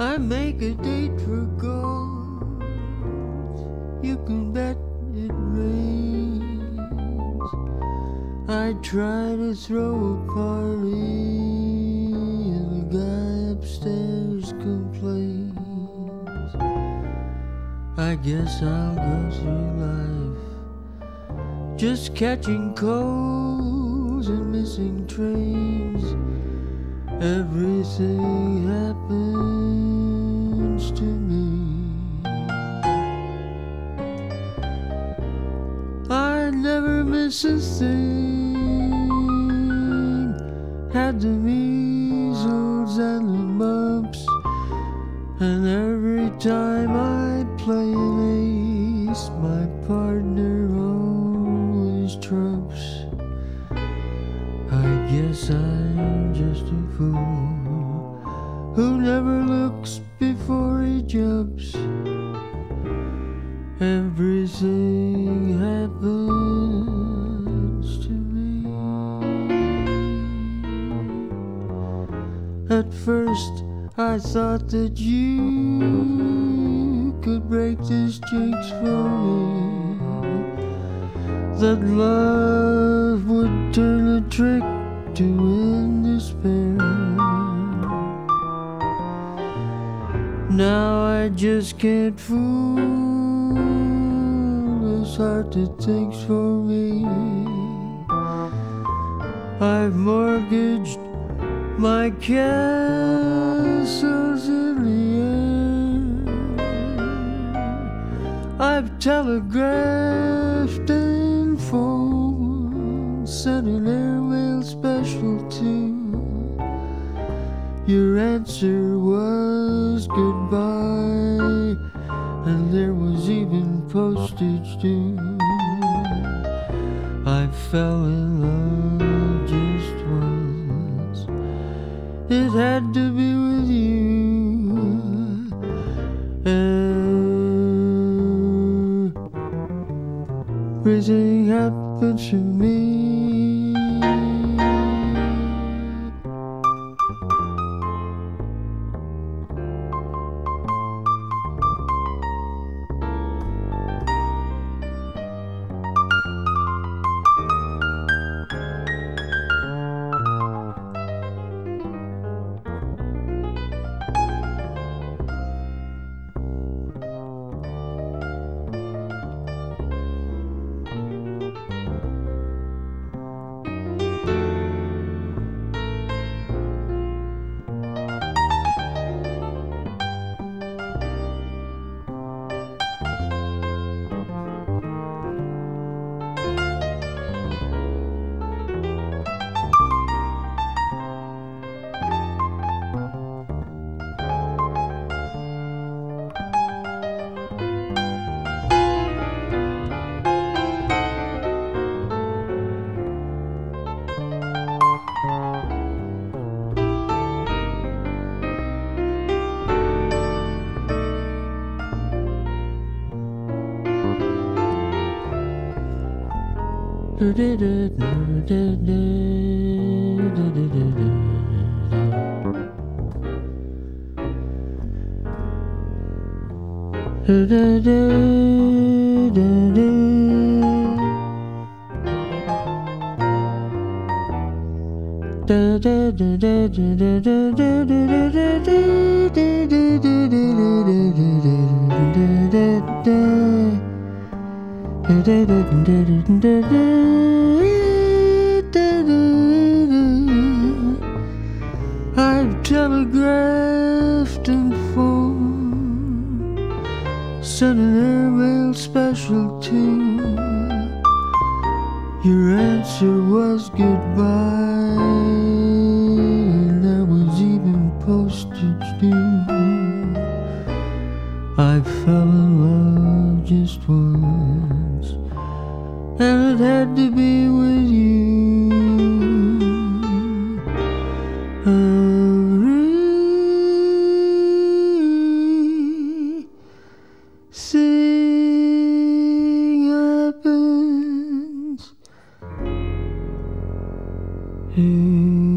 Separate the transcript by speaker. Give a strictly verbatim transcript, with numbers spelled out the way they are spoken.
Speaker 1: I make a date for gold. You can bet it rains. I try to throw a party and the guy upstairs complains. I guess I'll go through life just catching colds and missing trains. Everything happens to me. I never miss a thing. Had the measles and the mumps, and every time I play an ace, my partner always trumps. I guess I'm just a fool who never looks before he jumps. Everything happens to me. At first I thought that you could break this jinx for me, that love would turn a trick to end despair. Now I just can't fool this heart that thinks for me. I've mortgaged my castles in the air. I've telegraphed and phoned, sent an airmail special too. Your answer was goodbye, and there was even postage due. I fell in love just once. It had to be with you. Everything happened to me. I've telegraphed and phoned, sent an airmail special too. Your answer was goodbye, and there was even postage due. I fell in love just once, and it had to be with you. Everything happens. Hey.